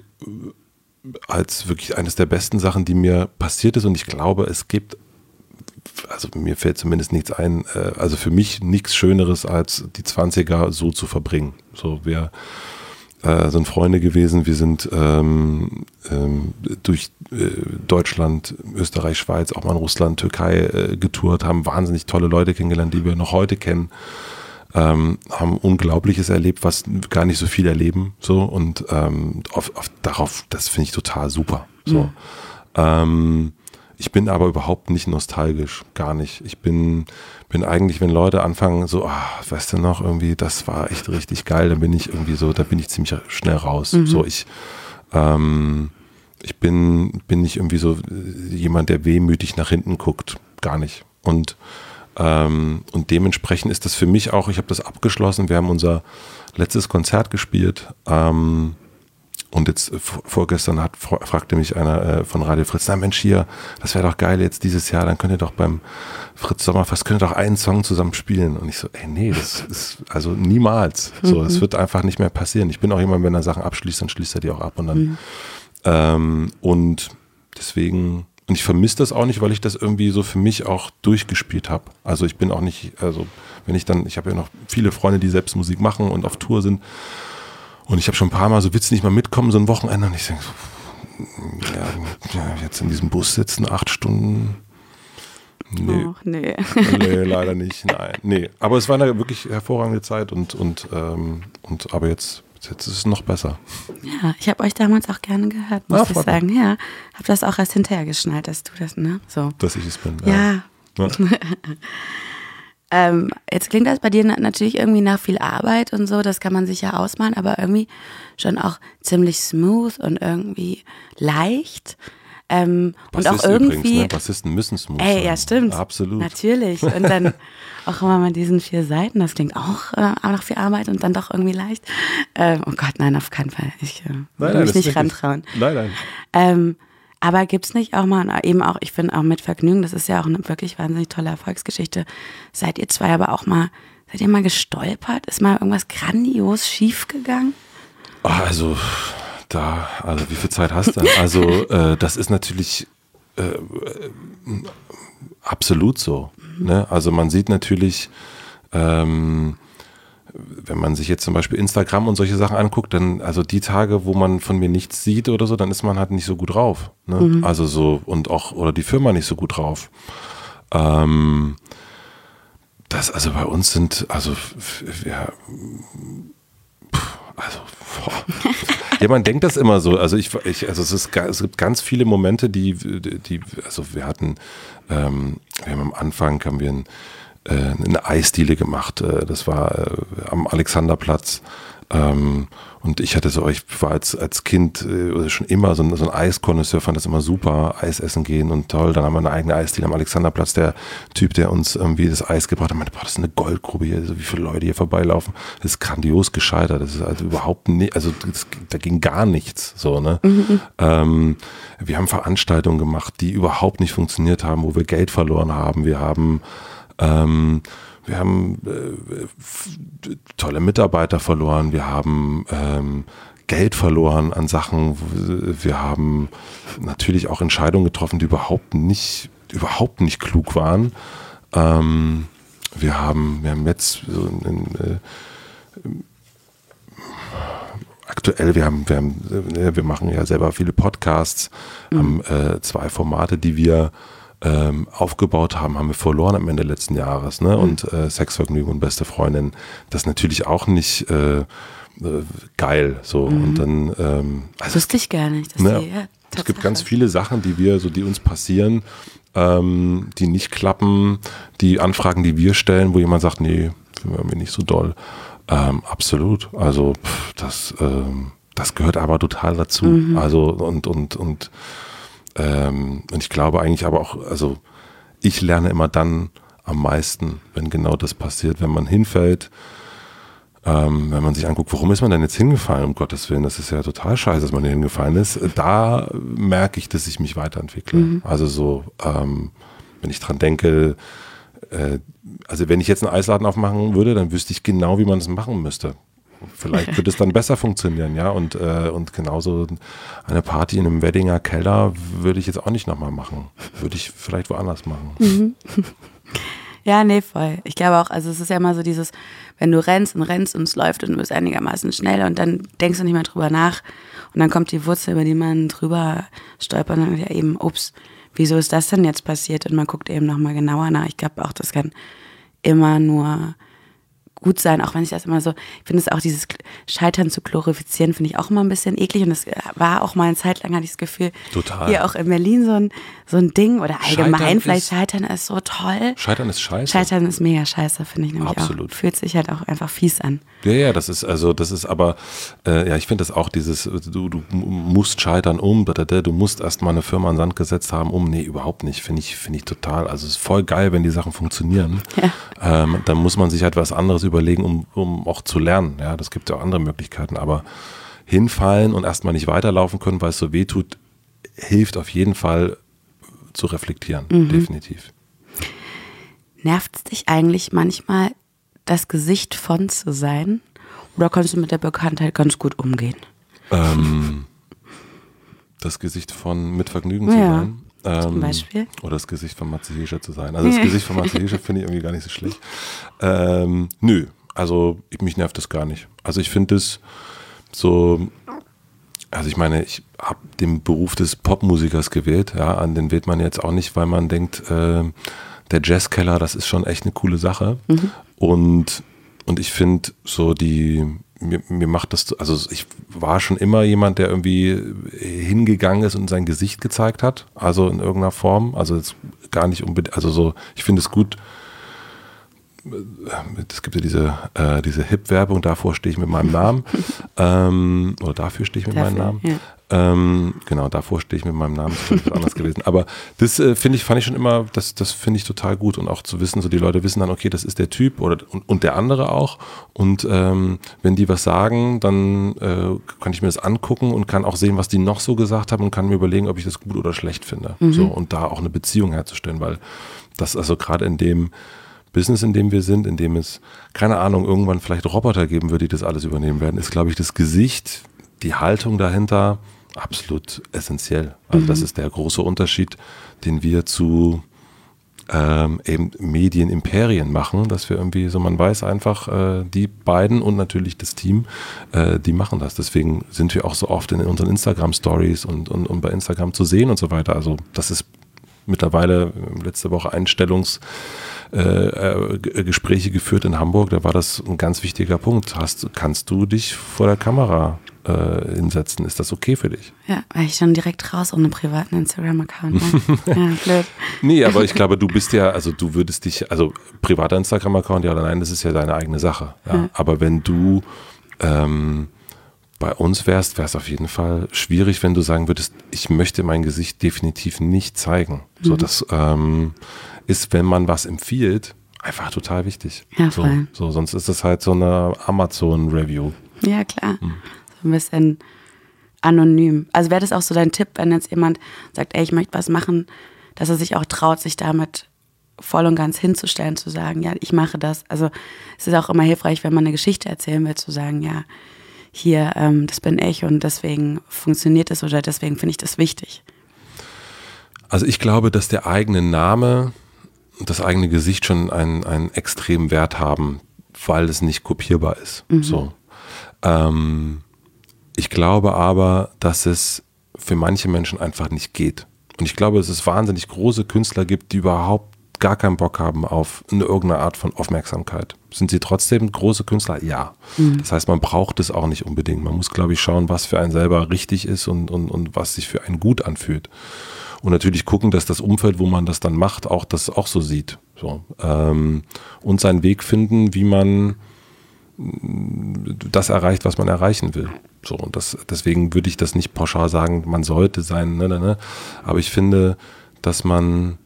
als wirklich eines der besten Sachen, die mir passiert ist. Und ich glaube, es gibt, also mir fällt zumindest nichts ein, also für mich nichts Schöneres, als die 20er so zu verbringen. So, wir sind Freunde gewesen, wir sind durch Deutschland, Österreich, Schweiz, auch mal in Russland, Türkei getourt, haben wahnsinnig tolle Leute kennengelernt, die wir noch heute kennen. Haben Unglaubliches erlebt, was gar nicht so viel erleben, so und darauf, das finde ich total super. So, ich bin aber überhaupt nicht nostalgisch, gar nicht. Ich bin eigentlich, wenn Leute anfangen, so, weißt du noch, irgendwie, das war echt richtig geil, dann bin ich irgendwie so, da bin ich ziemlich schnell raus. So, ich bin nicht irgendwie so jemand, der wehmütig nach hinten guckt, gar nicht. Und dementsprechend ist das für mich auch, ich habe das abgeschlossen, wir haben unser letztes Konzert gespielt und jetzt vorgestern fragte mich einer von Radio Fritz, na Mensch hier, das wäre doch geil jetzt dieses Jahr, dann könnt ihr doch beim Fritz Sommerfest, könnt ihr doch einen Song zusammen spielen und ich so, nee, das ist also niemals, so, das wird einfach nicht mehr passieren. Ich bin auch jemand, wenn er Sachen abschließt, dann schließt er die auch ab und dann und deswegen. Und ich vermisse das auch nicht, weil ich das irgendwie so für mich auch durchgespielt habe. Also ich bin auch nicht, also ich habe ja noch viele Freunde, die selbst Musik machen und auf Tour sind. Und ich habe schon ein paar Mal so, willst du nicht mal mitkommen, so ein Wochenende? Und ich denke so, jetzt in diesem Bus sitzen, 8 Stunden. Nee. Och, nee. Nee, leider nicht, nein. Nee, aber es war eine wirklich hervorragende Zeit und aber jetzt ist es noch besser. Ja, ich habe euch damals auch gerne gehört, muss ich sagen. Ja, habe das auch erst hinterher geschnallt, dass du das, ne? So. Dass ich es bin, ja. Jetzt klingt das bei dir natürlich irgendwie nach viel Arbeit und so, das kann man sich ja ausmalen, aber irgendwie schon auch ziemlich smooth und irgendwie leicht. Und auch irgendwie. Übrigens, ne? Bassisten müssen smooth sein. Ja, stimmt. Absolut. Natürlich. Und dann auch immer mit diesen 4 Seiten, das klingt auch nach viel Arbeit und dann doch irgendwie leicht. Oh Gott, nein, auf keinen Fall. Ich will mich nicht rantrauen. Nein. Aber gibt's nicht auch mal, eben auch, ich finde auch mit Vergnügen, das ist ja auch eine wirklich wahnsinnig tolle Erfolgsgeschichte. Seid ihr zwei aber auch mal, seid ihr mal gestolpert? Ist mal irgendwas grandios schief gegangen? Also wie viel Zeit hast du? Also das ist natürlich absolut so. Ne? Also man sieht natürlich, wenn man sich jetzt zum Beispiel Instagram und solche Sachen anguckt, dann, also die Tage, wo man von mir nichts sieht oder so, dann ist man halt nicht so gut drauf. Ne? Also so, und auch, oder die Firma nicht so gut drauf. Also bei uns sind, ja, man denkt das immer so. Also es gibt ganz viele Momente, also wir haben am Anfang eine Eisdiele gemacht. Das war am Alexanderplatz. Und ich hatte so, ich war als Kind schon immer so ein Eiskonnoisseur, fand das immer super, Eis essen gehen und toll. Dann haben wir eine eigene Eisdiele am Alexanderplatz. Der Typ, der uns irgendwie das Eis gebracht hat, meinte, boah, das ist eine Goldgrube hier, so wie viele Leute hier vorbeilaufen. Das ist grandios gescheitert. Das ist also überhaupt nicht, also da ging gar nichts. So, ne? Wir haben Veranstaltungen gemacht, die überhaupt nicht funktioniert haben, wo wir Geld verloren haben. Wir haben tolle Mitarbeiter verloren, wir haben Geld verloren an Sachen, wir haben natürlich auch Entscheidungen getroffen, die überhaupt nicht klug waren. Wir haben jetzt so aktuell, wir machen ja selber viele Podcasts, haben 2 Formate, die wir aufgebaut haben wir verloren am Ende letzten Jahres, ne? Und Sexvergnügen und beste Freundin, das ist natürlich auch nicht geil, so. Und dann das wusste ich gar nicht. Es gibt ganz viele Sachen, die uns passieren, die nicht klappen, die Anfragen, die wir stellen, wo jemand sagt, nee, finden wir irgendwie nicht so doll. Absolut, also das gehört aber total dazu. Also und ich glaube eigentlich aber auch, also ich lerne immer dann am meisten, wenn genau das passiert, wenn man hinfällt, wenn man sich anguckt, warum ist man denn jetzt hingefallen, um Gottes Willen, das ist ja total scheiße, dass man hier hingefallen ist, da merke ich, dass ich mich weiterentwickle. Also so, wenn ich dran denke, also wenn ich jetzt einen Eisladen aufmachen würde, dann wüsste ich genau, wie man es machen müsste. Vielleicht wird es dann besser funktionieren, ja, und genauso eine Party in einem Weddinger Keller würde ich jetzt auch nicht nochmal machen. Würde ich vielleicht woanders machen. Ja, nee, voll. Ich glaube auch, also es ist ja immer so dieses, wenn du rennst und es läuft und du bist einigermaßen schnell und dann denkst du nicht mehr drüber nach und dann kommt die Wurzel, über die man drüber stolpert und dann ja eben, ups, wieso ist das denn jetzt passiert? Und man guckt eben nochmal genauer nach. Ich glaube auch, das kann immer nur gut sein, auch wenn ich das immer so, ich finde es auch, dieses Scheitern zu glorifizieren, finde ich auch immer ein bisschen eklig und das war auch mal eine Zeit lang, hatte ich das Gefühl, total. Hier auch in Berlin so ein Ding oder allgemein Scheitern ist so toll. Scheitern ist scheiße. Scheitern ist mega scheiße, finde ich nämlich Absolut. auch. Fühlt sich halt auch einfach fies an. Ja, das ist aber, ich finde das auch dieses, du musst scheitern du musst erstmal eine Firma an den Sand gesetzt haben, nee, überhaupt nicht, finde ich total, also es ist voll geil, wenn die Sachen funktionieren. Ja. Dann muss man sich halt was anderes überlegen, um auch zu lernen, ja, das gibt ja auch andere Möglichkeiten, aber hinfallen und erstmal nicht weiterlaufen können, weil es so weh tut, hilft auf jeden Fall zu reflektieren, definitiv. Nervt es dich eigentlich manchmal, das Gesicht von zu sein? Oder kannst du mit der Bekanntheit ganz gut umgehen? Das Gesicht mit Vergnügen zu sein. Zum Beispiel? Oder das Gesicht von Matze Hilscher zu sein. Also das Gesicht von Matze Hilscher finde ich irgendwie gar nicht so schlecht. Nö, also mich nervt das gar nicht. Also ich finde es so, also ich meine, ich habe den Beruf des Popmusikers gewählt, ja, an den wählt man jetzt auch nicht, weil man denkt, der Jazzkeller, das ist schon echt eine coole Sache. Und ich finde so mir macht das, also ich war schon immer jemand, der irgendwie hingegangen ist und sein Gesicht gezeigt hat, also in irgendeiner Form, also jetzt gar nicht unbedingt, also so, ich finde es gut, es gibt ja diese Hip-Werbung, davor stehe ich mit meinem Namen, oder dafür stehe ich mit meinem Namen. Ja. Genau, davor stehe ich mit meinem Namen, das ist anders gewesen. Aber das fand ich schon immer, das finde ich total gut und auch zu wissen, so die Leute wissen dann, okay, das ist der Typ und der andere auch. Und wenn die was sagen, dann kann ich mir das angucken und kann auch sehen, was die noch so gesagt haben und kann mir überlegen, ob ich das gut oder schlecht finde. So, und da auch eine Beziehung herzustellen, weil das also gerade in dem Business, in dem wir sind, in dem es, keine Ahnung, irgendwann vielleicht Roboter geben wird, die das alles übernehmen werden, ist, glaube ich, das Gesicht, die Haltung dahinter absolut essentiell. Also das ist der große Unterschied, den wir zu eben Medienimperien machen, dass wir irgendwie so, man weiß einfach, die beiden und natürlich das Team, die machen das. Deswegen sind wir auch so oft in unseren Instagram-Stories und bei Instagram zu sehen und so weiter. Also das ist mittlerweile letzte Woche Einstellungsgespräche geführt in Hamburg, da war das ein ganz wichtiger Punkt. Kannst du dich vor der Kamera hinsetzen? Ist das okay für dich? Ja, weil ich schon direkt raus ohne privaten Instagram-Account. Ja, blöd. Nee, aber ich glaube, du bist ja, also du würdest dich, also privater Instagram-Account, ja oder nein, das ist ja deine eigene Sache. Ja. Aber wenn du Bei uns wäre es auf jeden Fall schwierig, wenn du sagen würdest, ich möchte mein Gesicht definitiv nicht zeigen. So, das ist, wenn man was empfiehlt, einfach total wichtig. Ja, voll. So, sonst ist es halt so eine Amazon-Review. Ja, klar. So ein bisschen anonym. Also wäre das auch so dein Tipp, wenn jetzt jemand sagt, ey, ich möchte was machen, dass er sich auch traut, sich damit voll und ganz hinzustellen, zu sagen, ja, ich mache das. Also es ist auch immer hilfreich, wenn man eine Geschichte erzählen will, zu sagen, ja, hier, das bin ich und deswegen funktioniert es oder deswegen finde ich das wichtig. Also ich glaube, dass der eigene Name und das eigene Gesicht schon einen extremen Wert haben, weil es nicht kopierbar ist. So. Ich glaube aber, dass es für manche Menschen einfach nicht geht. Und ich glaube, dass es wahnsinnig große Künstler gibt, die überhaupt gar keinen Bock haben auf irgendeine Art von Aufmerksamkeit. Sind sie trotzdem große Künstler? Ja. Das heißt, man braucht es auch nicht unbedingt. Man muss, glaube ich, schauen, was für einen selber richtig ist und was sich für einen gut anfühlt. Und natürlich gucken, dass das Umfeld, wo man das dann macht, auch das auch so sieht. So. Und seinen Weg finden, wie man das erreicht, was man erreichen will. So, und deswegen würde ich das nicht pauschal sagen, man sollte sein, aber ich finde, dass man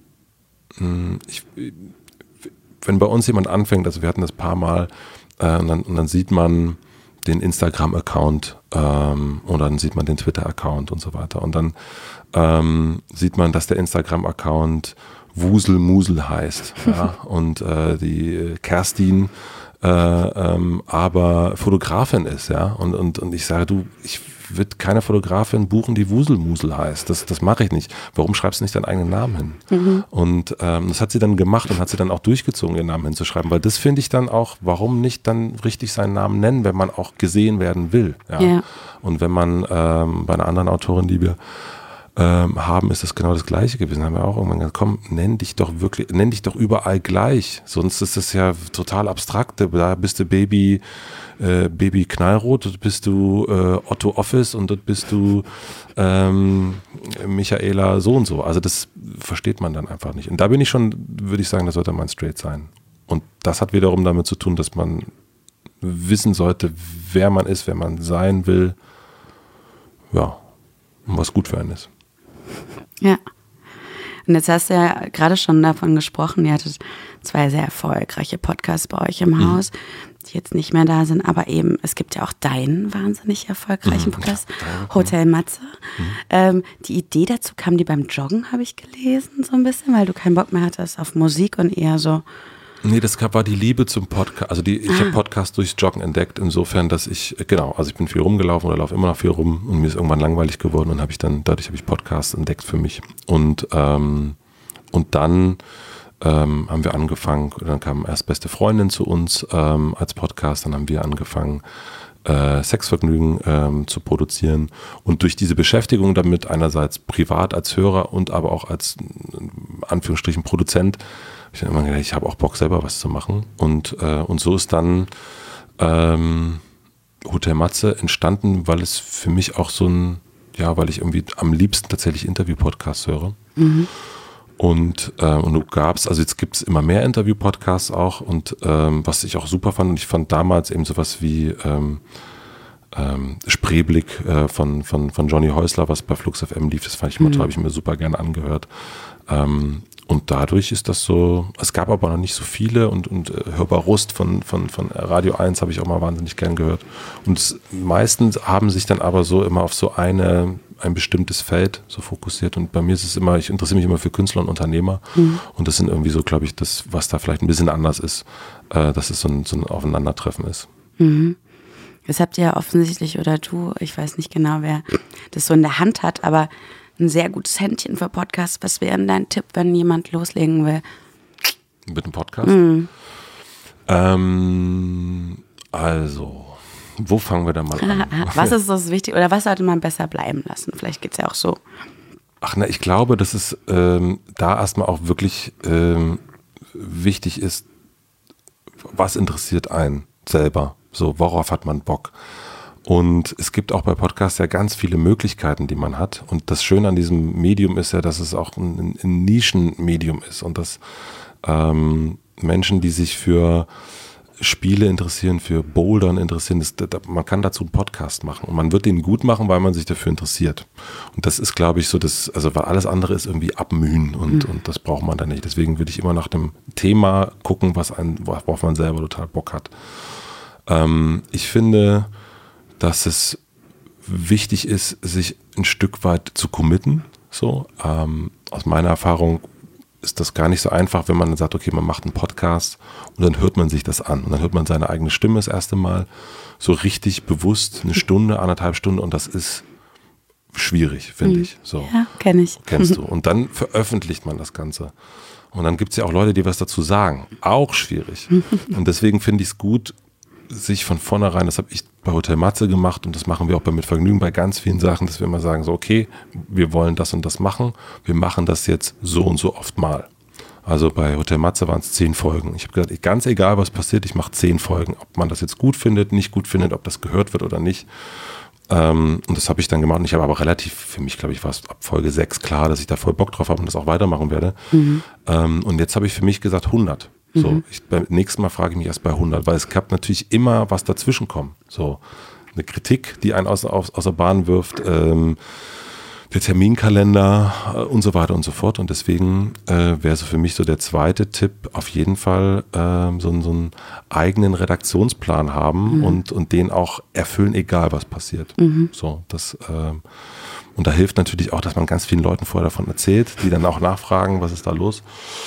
wenn bei uns jemand anfängt, also wir hatten das ein paar Mal, und dann sieht man den Instagram-Account und dann sieht man den Twitter-Account und so weiter. Und dann sieht man, dass der Instagram-Account Wuselmusel heißt. Ja? Und die Kerstin aber Fotografin ist, ja. Und ich sage, ich würde keine Fotografin buchen, die Wuselmusel heißt. Das mache ich nicht. Warum schreibst du nicht deinen eigenen Namen hin? Und das hat sie dann gemacht und hat sie dann auch durchgezogen, ihren Namen hinzuschreiben. Weil das finde ich dann auch, warum nicht dann richtig seinen Namen nennen, wenn man auch gesehen werden will. Ja? Ja. Und wenn man bei einer anderen Autorin, die wir haben, ist das genau das Gleiche gewesen. Haben wir auch irgendwann gesagt, komm, nenn dich doch überall gleich. Sonst ist das ja total abstrakt. Da bist du Baby Knallrot, dort bist du Otto Office und dort bist du Michaela so und so. Also das versteht man dann einfach nicht. Und da bin ich schon, würde ich sagen, da sollte man straight sein. Und das hat wiederum damit zu tun, dass man wissen sollte, wer man ist, wer man sein will. Ja, und was gut für einen ist. Ja. Und jetzt hast du ja gerade schon davon gesprochen, ihr hattet 2 sehr erfolgreiche Podcasts bei euch im Haus, die jetzt nicht mehr da sind, aber eben, es gibt ja auch deinen wahnsinnig erfolgreichen Podcast, Hotel Matze. Die Idee dazu kam die beim Joggen, habe ich gelesen, so ein bisschen, weil du keinen Bock mehr hattest auf Musik und eher so. Nee, das war die Liebe zum Podcast. Also ich habe Podcast durchs Joggen entdeckt, insofern, dass ich bin viel rumgelaufen oder laufe immer noch viel rum und mir ist irgendwann langweilig geworden und dadurch habe ich Podcasts entdeckt für mich. Und dann haben wir angefangen, dann kam erst Beste Freundin zu uns als Podcast, dann haben wir angefangen, Sexvergnügen zu produzieren und durch diese Beschäftigung damit einerseits privat als Hörer und aber auch als Anführungsstrichen Produzent habe ich dann immer gedacht, ich habe auch Bock selber was zu machen und so ist dann Hotel Matze entstanden, weil es für mich auch weil ich irgendwie am liebsten tatsächlich Interview-Podcasts höre. Und jetzt gibt es immer mehr Interview-Podcasts auch und was ich auch super fand, und ich fand damals eben sowas wie Spreeblick von Johnny Häusler, was bei Flux FM lief, das fand ich immer toll, habe ich mir super gerne angehört. Und dadurch ist das so, es gab aber noch nicht so viele und Hörbar Rust von Radio 1 habe ich auch mal wahnsinnig gern gehört. Und meistens haben sich dann aber so immer auf so ein bestimmtes Feld so fokussiert und bei mir ist es immer, ich interessiere mich immer für Künstler und Unternehmer und das sind irgendwie so, glaube ich, das, was da vielleicht ein bisschen anders ist, dass es so ein Aufeinandertreffen ist. Das habt ihr ja offensichtlich, oder du, ich weiß nicht genau, wer das so in der Hand hat, aber ein sehr gutes Händchen für Podcasts. Was wäre denn dein Tipp, wenn jemand loslegen will? Mit einem Podcast? Also, wo fangen wir da mal an? Was ist das Wichtige oder was sollte man besser bleiben lassen? Vielleicht geht es ja auch so. Ich glaube, dass es da erstmal auch wirklich wichtig ist, was interessiert einen selber? So, worauf hat man Bock? Und es gibt auch bei Podcasts ja ganz viele Möglichkeiten, die man hat. Und das Schöne an diesem Medium ist ja, dass es auch ein Nischenmedium ist und dass Menschen, die sich für Spiele interessieren, für Bouldern interessieren. Man kann dazu einen Podcast machen und man wird den gut machen, weil man sich dafür interessiert. Und das ist, glaube ich, so weil alles andere ist irgendwie abmühen und das braucht man dann nicht. Deswegen würde ich immer nach dem Thema gucken, worauf man selber total Bock hat. Ich finde, dass es wichtig ist, sich ein Stück weit zu committen. So, aus meiner Erfahrung ist das gar nicht so einfach, wenn man dann sagt, okay, man macht einen Podcast und dann hört man sich das an und dann hört man seine eigene Stimme das erste Mal so richtig bewusst, 1 Stunde, 1,5 Stunden und das ist schwierig, finde ich. So. Ja, kenne ich. Kennst du. Und dann veröffentlicht man das Ganze. Und dann gibt es ja auch Leute, die was dazu sagen. Auch schwierig. Und deswegen finde ich es gut, sich von vornherein, das habe ich bei Hotel Matze gemacht und das machen wir auch bei Mit Vergnügen bei ganz vielen Sachen, dass wir immer sagen, so okay, wir wollen das und das machen, wir machen das jetzt so und so oft mal. Also bei Hotel Matze waren es 10 Folgen. Ich habe gesagt, ganz egal was passiert, ich mache 10 Folgen. Ob man das jetzt gut findet, nicht gut findet, ob das gehört wird oder nicht. Und das habe ich dann gemacht und ich habe aber relativ, für mich glaube ich war es ab Folge 6 klar, dass ich da voll Bock drauf habe und das auch weitermachen werde. Und jetzt habe ich für mich gesagt 100. So, beim nächsten Mal frage ich mich erst bei 100, weil es kann natürlich immer was dazwischen kommen. So eine Kritik, die einen aus der Bahn wirft, der Terminkalender und so weiter und so fort. Und deswegen wäre so für mich so der zweite Tipp, auf jeden Fall so einen eigenen Redaktionsplan haben und den auch erfüllen, egal was passiert. So, und da hilft natürlich auch, dass man ganz vielen Leuten vorher davon erzählt, die dann auch nachfragen, was ist da los.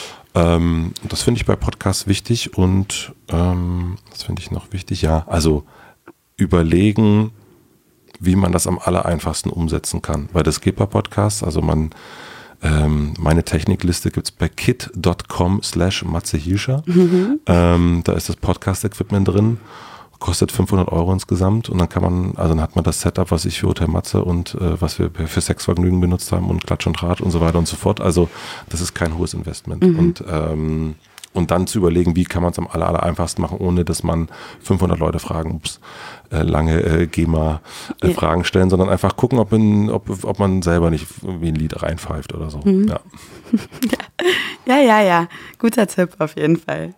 Das finde ich bei Podcasts wichtig und das finde ich noch wichtig, ja, also überlegen, wie man das am allereinfachsten umsetzen kann, weil das geht bei Podcasts, also meine Technikliste gibt es bei kit.com/Matze Hielscher, da ist das Podcast-Equipment drin, kostet 500 € insgesamt und dann hat man das Setup, was ich für Hotel Matze und was wir für Sexvergnügen benutzt haben und Klatsch und Tratsch und so weiter und so fort. Also das ist kein hohes Investment. Und dann zu überlegen, wie kann man es am allereinfachsten machen, ohne dass man 500 Leute fragen, lange GEMA-Fragen stellen, sondern einfach gucken, ob man selber nicht wie ein Lied reinpfeift oder so. Ja. Guter Tipp auf jeden Fall.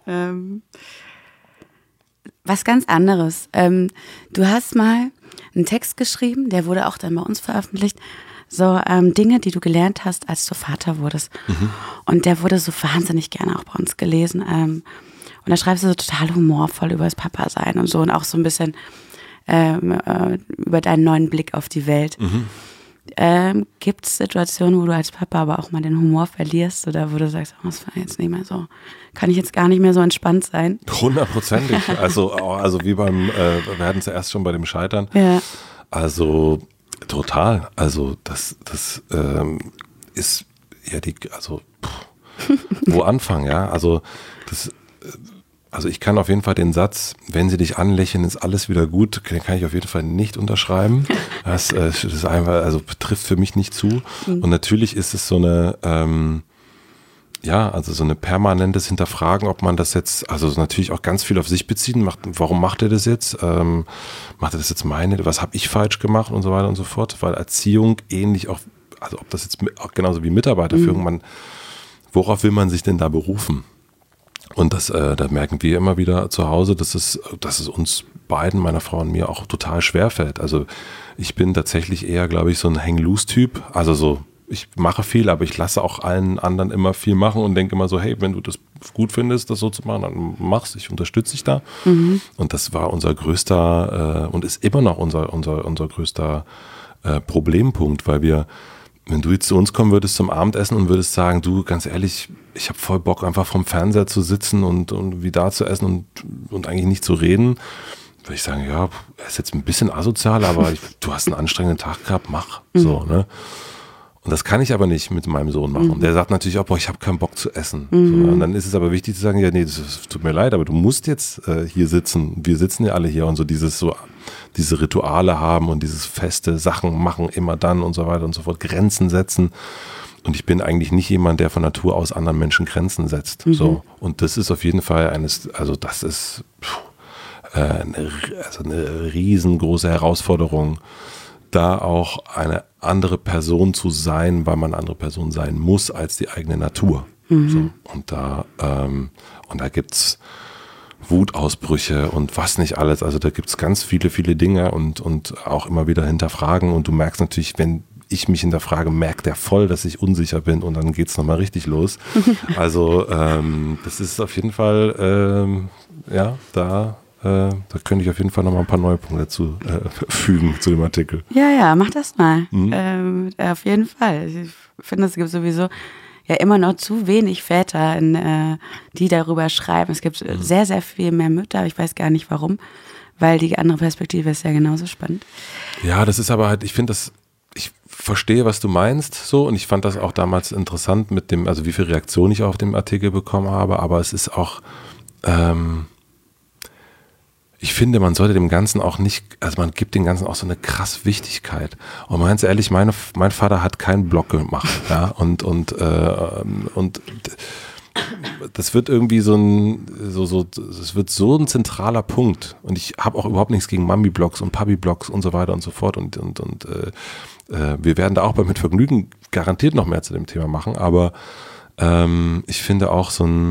Was ganz anderes. Du hast mal einen Text geschrieben, der wurde auch dann bei uns veröffentlicht. So Dinge, die du gelernt hast, als du Vater wurdest. Und der wurde so wahnsinnig gerne auch bei uns gelesen. Und da schreibst du so total humorvoll über das Papa-Sein und so und auch so ein bisschen über deinen neuen Blick auf die Welt. Gibt es Situationen, wo du als Papa aber auch mal den Humor verlierst oder wo du sagst, oh, das war jetzt nicht mehr so, kann ich jetzt gar nicht mehr so entspannt sein? 100%. Also wie wir hatten zuerst schon bei dem Scheitern. Ja. Also total. Also das ist ja wo anfangen, ja? Also ich kann auf jeden Fall den Satz, wenn sie dich anlächeln, ist alles wieder gut, den kann ich auf jeden Fall nicht unterschreiben. Das ist einfach, trifft für mich nicht zu. Und natürlich ist es so eine, so eine permanentes Hinterfragen, ob man das jetzt, natürlich auch ganz viel auf sich beziehen, warum macht er das jetzt? Macht er das jetzt was habe ich falsch gemacht und so weiter und so fort, weil Erziehung ähnlich auch, ob das jetzt auch genauso wie Mitarbeiterführung, worauf will man sich denn da berufen? Und da merken wir immer wieder zu Hause, dass es uns beiden, meiner Frau und mir, auch total schwer fällt. Also ich bin tatsächlich eher, glaube ich, so ein Hang-Loose-Typ. Ich mache viel, aber ich lasse auch allen anderen immer viel machen und denke immer so, hey, wenn du das gut findest, das so zu machen, dann mach's, ich unterstütze dich da. Und das war unser größter und ist immer noch unser größter Problempunkt, weil wenn du jetzt zu uns kommen würdest zum Abendessen und würdest sagen, du, ganz ehrlich, ich habe voll Bock, einfach vom Fernseher zu sitzen und wie da zu essen und eigentlich nicht zu reden, würde ich sagen, ja, er ist jetzt ein bisschen asozial, aber du hast einen anstrengenden Tag gehabt, mach. So, ne? Und das kann ich aber nicht mit meinem Sohn machen. Der sagt natürlich auch, ich habe keinen Bock zu essen. So, und dann ist es aber wichtig zu sagen, ja, nee, das tut mir leid, aber du musst jetzt hier sitzen. Wir sitzen ja alle hier und diese Rituale haben und dieses feste Sachen machen, immer dann und so weiter und so fort, Grenzen setzen. Und ich bin eigentlich nicht jemand, der von Natur aus anderen Menschen Grenzen setzt. So. Und das ist auf jeden Fall das ist eine riesengroße Herausforderung, da auch eine andere Person zu sein, weil man eine andere Person sein muss als die eigene Natur. So. Und da gibt's Wutausbrüche und was nicht alles. Also da gibt es ganz viele, viele Dinge und auch immer wieder hinterfragen. Und du merkst natürlich, wenn ich mich hinterfrage, merkt der voll, dass ich unsicher bin und dann geht es nochmal richtig los. Also das ist auf jeden Fall, da könnte ich auf jeden Fall nochmal ein paar neue Punkte dazu fügen zu dem Artikel. Ja, mach das mal. Auf jeden Fall. Ich finde, es gibt sowieso ja immer noch zu wenig Väter, die darüber schreiben. Es gibt sehr, sehr viel mehr Mütter, aber ich weiß gar nicht warum, weil die andere Perspektive ist ja genauso spannend. Ja, das ist aber halt, ich verstehe, was du meinst, so, und ich fand das auch damals interessant mit dem, also wie viel Reaktion ich auf den Artikel bekommen habe, aber es ist auch, ich finde, man sollte dem Ganzen auch nicht, also man gibt dem Ganzen auch so eine krass Wichtigkeit. Und ganz ehrlich, mein Vater hat keinen Blog gemacht, ja, und das wird irgendwie es wird so ein zentraler Punkt. Und ich habe auch überhaupt nichts gegen Mami-Blogs und Papi-Blogs und so weiter und so fort. Und wir werden da auch mit Vergnügen garantiert noch mehr zu dem Thema machen. Aber ich finde auch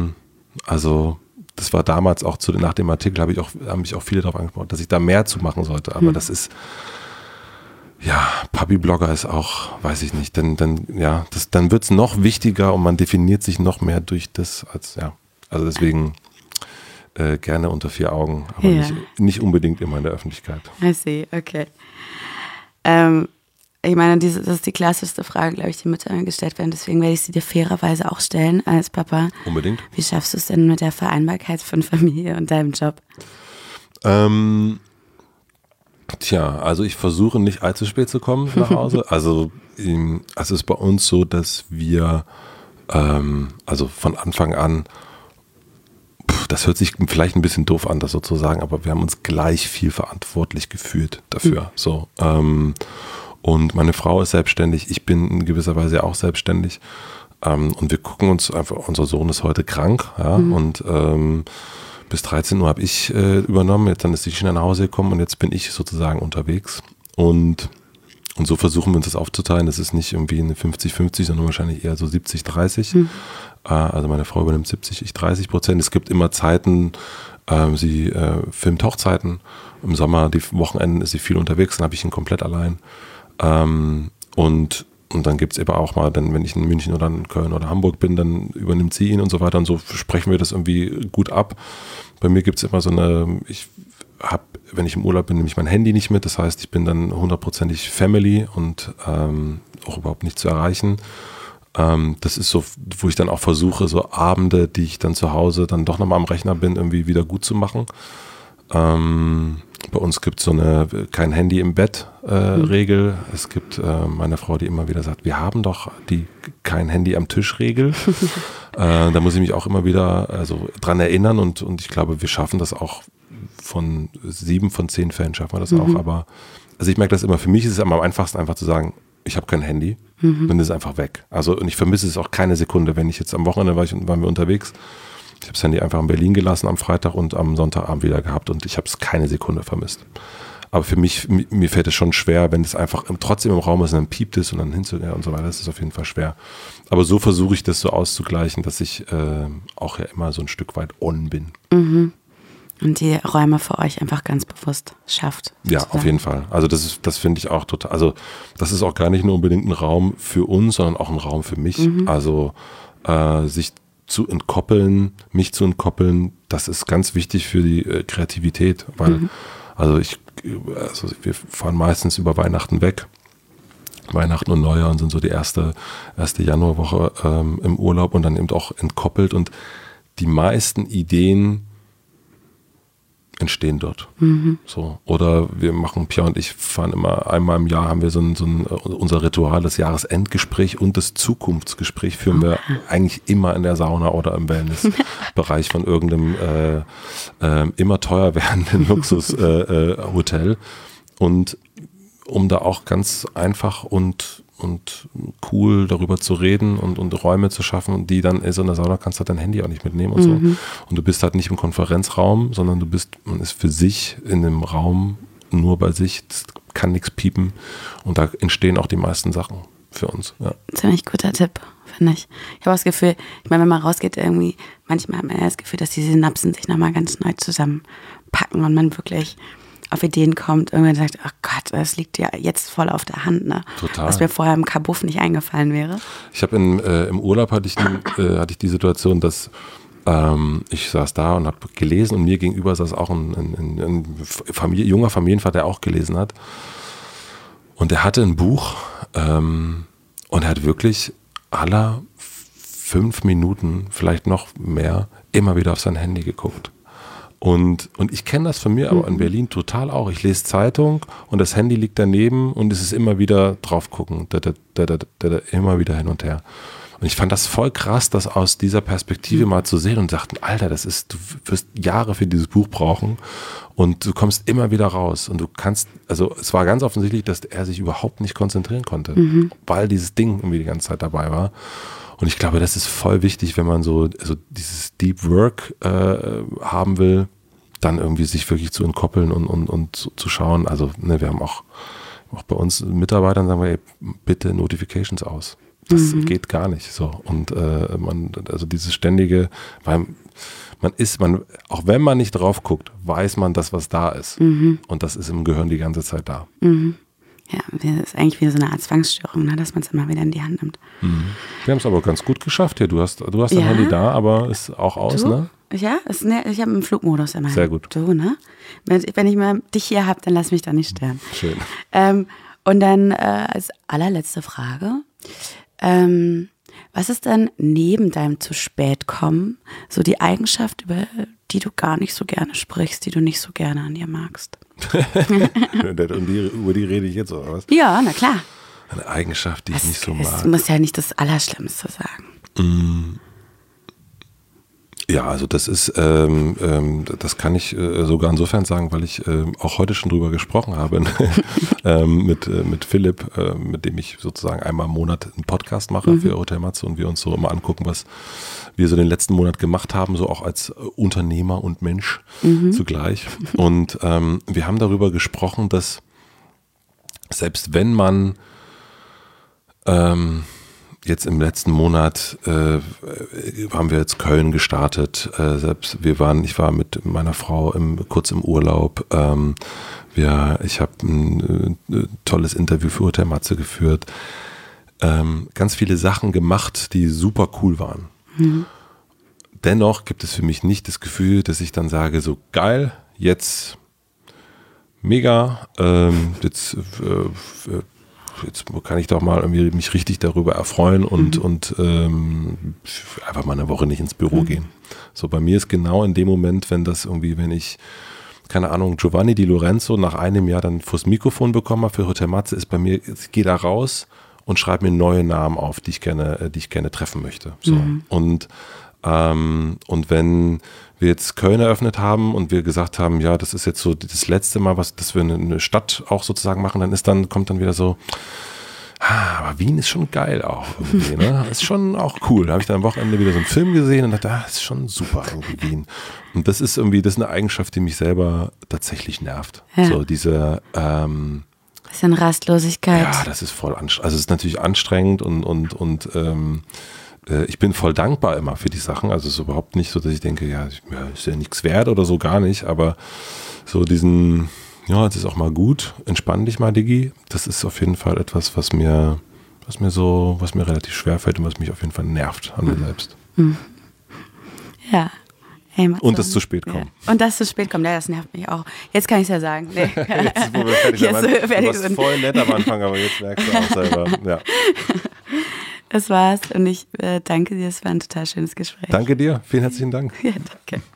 das war damals auch nach dem Artikel, haben mich auch viele darauf angesprochen, dass ich da mehr zu machen sollte. Aber das ist, ja, Papi-Blogger ist auch, weiß ich nicht, dann wird es noch wichtiger und man definiert sich noch mehr durch das, also deswegen gerne unter 4 Augen, aber nicht unbedingt immer in der Öffentlichkeit. I see, okay. Ich meine, das ist die klassischste Frage, glaube ich, die Mütter gestellt werden. Deswegen werde ich sie dir fairerweise auch stellen als Papa. Unbedingt. Wie schaffst du es denn mit der Vereinbarkeit von Familie und deinem Job? Also ich versuche nicht allzu spät zu kommen nach Hause. Also es ist bei uns so, dass wir also von Anfang an, das hört sich vielleicht ein bisschen doof an, das so zu sagen, aber wir haben uns gleich viel verantwortlich gefühlt dafür. So. Und meine Frau ist selbstständig, ich bin in gewisser Weise auch selbstständig. Und wir gucken uns einfach, unser Sohn ist heute krank, ja, und bis 13 Uhr habe ich übernommen, dann ist die China nach Hause gekommen und jetzt bin ich sozusagen unterwegs. Und so versuchen wir uns das aufzuteilen. Das ist nicht irgendwie eine 50-50, sondern wahrscheinlich eher so 70-30. Also meine Frau übernimmt 70, ich 30%. Es gibt immer Zeiten, sie filmt Hochzeiten. Im Sommer, die Wochenenden ist sie viel unterwegs, dann habe ich ihn komplett allein. Und dann gibt es eben auch mal, dann, wenn ich in München oder in Köln oder Hamburg bin, dann übernimmt sie ihn und so weiter. Und so sprechen wir das irgendwie gut ab. Bei mir gibt es immer so wenn ich im Urlaub bin, nehme ich mein Handy nicht mit. Das heißt, ich bin dann 100%ig Family und auch überhaupt nicht zu erreichen. Das ist so, wo ich dann auch versuche, so Abende, die ich dann zu Hause dann doch nochmal am Rechner bin, irgendwie wieder gut zu machen. Bei uns gibt es so eine kein Handy im Bett Regel. Es gibt meine Frau, die immer wieder sagt, wir haben doch die kein Handy am Tisch Regel. Da muss ich mich auch immer wieder dran erinnern und ich glaube, wir schaffen das auch von 7 von 10 Fällen schaffen wir das auch. Aber also ich merke das immer, für mich ist es am einfachsten einfach zu sagen, ich habe kein Handy, dann ist es einfach weg. Also und ich vermisse es auch keine Sekunde, wenn ich jetzt am Wochenende waren wir unterwegs. Ich habe das Handy einfach in Berlin gelassen am Freitag und am Sonntagabend wieder gehabt und ich habe es keine Sekunde vermisst. Aber für mich, mir fällt es schon schwer, wenn es einfach trotzdem im Raum ist und dann piept es und dann hinzugehen und so weiter, das ist auf jeden Fall schwer. Aber so versuche ich das so auszugleichen, dass ich auch ja immer so ein Stück weit on bin. Und die Räume für euch einfach ganz bewusst schafft. Ja, sozusagen. Auf jeden Fall. Also das finde ich auch total, also das ist auch gar nicht nur unbedingt ein Raum für uns, sondern auch ein Raum für mich. Also sich zu entkoppeln, mich zu entkoppeln, das ist ganz wichtig für die Kreativität, weil wir fahren meistens über Weihnachten weg. Weihnachten und Neujahr und sind so die erste Januarwoche im Urlaub und dann eben auch entkoppelt und die meisten Ideen entstehen dort. So. Oder Pia und ich fahren immer einmal im Jahr, haben wir unser Ritual, das Jahresendgespräch und das Zukunftsgespräch führen wir eigentlich immer in der Sauna oder im Wellnessbereich von irgendeinem immer teuer werdenden Luxushotel. Und um da auch ganz einfach und cool darüber zu reden und Räume zu schaffen, die dann in so einer Sauna kannst du dein Handy auch nicht mitnehmen und so. Und du bist halt nicht im Konferenzraum, sondern man ist für sich in dem Raum, nur bei sich, das kann nichts piepen und da entstehen auch die meisten Sachen für uns. Ja. Ziemlich guter Tipp finde ich. Ich habe auch das Gefühl, ich meine, wenn man rausgeht irgendwie, manchmal hat man ja das Gefühl, dass die Synapsen sich nochmal ganz neu zusammenpacken und man wirklich auf Ideen kommt, irgendwann sagt, ach Gott, das liegt ja jetzt voll auf der Hand, ne? Total. Was mir vorher im Kabuff nicht eingefallen wäre. Ich habe im Urlaub hatte ich die Situation, dass ich saß da und habe gelesen und mir gegenüber saß auch ein junger Familienvater, der auch gelesen hat. Und er hatte ein Buch und er hat wirklich aller 5 Minuten, vielleicht noch mehr, immer wieder auf sein Handy geguckt. Und ich kenne das von mir, aber in Berlin total auch. Ich lese Zeitung und das Handy liegt daneben und es ist immer wieder drauf gucken, immer wieder hin und her. Und ich fand das voll krass, das aus dieser Perspektive mal zu sehen und dachten, Alter, du wirst Jahre für dieses Buch brauchen und du kommst immer wieder raus und du kannst, also es war ganz offensichtlich, dass er sich überhaupt nicht konzentrieren konnte, weil dieses Ding irgendwie die ganze Zeit dabei war. Und ich glaube, das ist voll wichtig, wenn man so dieses Deep Work haben will, dann irgendwie sich wirklich zu entkoppeln und zu schauen. Also wir haben auch bei uns Mitarbeitern, sagen wir, ey, bitte Notifications aus. Das geht gar nicht so. Und also dieses ständige, weil auch wenn man nicht drauf guckt, weiß man das, was da ist. Und das ist im Gehirn die ganze Zeit da. Ja, das ist eigentlich wie so eine Art Zwangsstörung, ne, dass man es immer wieder in die Hand nimmt. Wir haben es aber ganz gut geschafft hier. Du hast dein Handy da, aber ist auch aus, ne? Ja, ich habe einen Flugmodus immer. Sehr gut. Du, ne? Wenn ich mal dich hier habe, dann lass mich da nicht stören. Schön. Und dann als allerletzte Frage, was ist dann neben deinem zu spät kommen so die Eigenschaft, über die du gar nicht so gerne sprichst, die du nicht so gerne an dir magst? Über die rede ich jetzt, oder was? Ja, na klar. Eine Eigenschaft, die ich nicht so mag. Es muss ja nicht das Allerschlimmste sagen. Ja, also das ist, das kann ich sogar insofern sagen, weil ich auch heute schon drüber gesprochen habe mit Philipp, mit dem ich sozusagen einmal im Monat einen Podcast mache für Hotel Matze und wir uns so immer angucken, was wir so den letzten Monat gemacht haben, so auch als Unternehmer und Mensch zugleich. Und wir haben darüber gesprochen, dass selbst wenn man jetzt im letzten Monat haben wir jetzt Köln gestartet. Ich war mit meiner Frau kurz im Urlaub. Ich habe ein tolles Interview für Hotel Matze geführt. Ganz viele Sachen gemacht, die super cool waren. Dennoch gibt es für mich nicht das Gefühl, dass ich dann sage, so geil, jetzt mega, jetzt kann ich doch mal irgendwie mich richtig darüber erfreuen und einfach mal eine Woche nicht ins Büro gehen. So, bei mir ist genau in dem Moment, wenn ich, keine Ahnung, Giovanni Di Lorenzo nach einem Jahr dann vors Mikrofon bekommen habe für Hotel Matze, ist bei mir, ich gehe da raus und schreibe mir neue Namen auf, die ich gerne treffen möchte. So. Und wenn wir jetzt Köln eröffnet haben und wir gesagt haben, ja, das ist jetzt so das letzte Mal, dass wir eine Stadt auch sozusagen machen, kommt dann wieder so, aber Wien ist schon geil auch irgendwie, ne? Ist schon auch cool. Da habe ich dann am Wochenende wieder so einen Film gesehen und dachte, ist schon super irgendwie Wien. Und das ist eine Eigenschaft, die mich selber tatsächlich nervt. Ja. So diese Bisschen Rastlosigkeit. Ja, das ist voll anstrengend. Also es ist natürlich anstrengend und ich bin voll dankbar immer für die Sachen. Also es ist überhaupt nicht so, dass ich denke, ist ja nichts wert oder so, gar nicht. Aber so jetzt ist auch mal gut, entspann dich mal, Diggi. Das ist auf jeden Fall etwas, was mir relativ schwer fällt und was mich auf jeden Fall nervt an mir selbst. Ja. Hey, und das zu spät kommen. Ja. Und das zu spät kommen, das nervt mich auch. Jetzt kann ich es ja sagen. Nee. Jetzt, wo wir fertig sind. Du warst voll nett am Anfang, aber jetzt merkst du auch selber. Ja. Das war's und ich danke dir, es war ein total schönes Gespräch. Danke dir, vielen herzlichen Dank. Ja, danke.